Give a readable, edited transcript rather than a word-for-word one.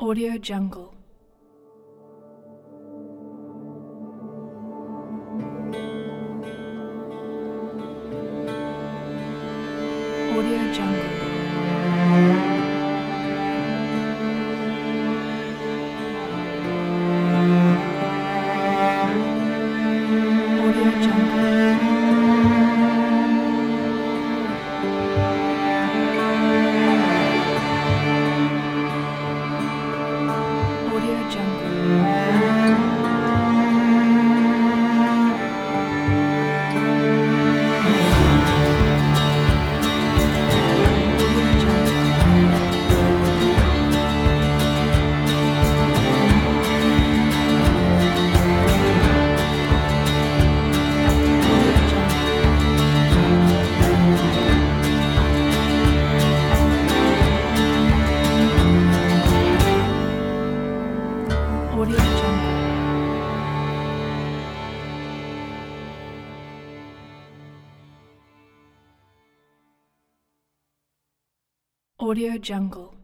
Audio Jungle. Audio Jungle. Audio Jungle. Audio Jungle. Audio Jungle. Audio Jungle. Audio Jungle. Audio Jungle.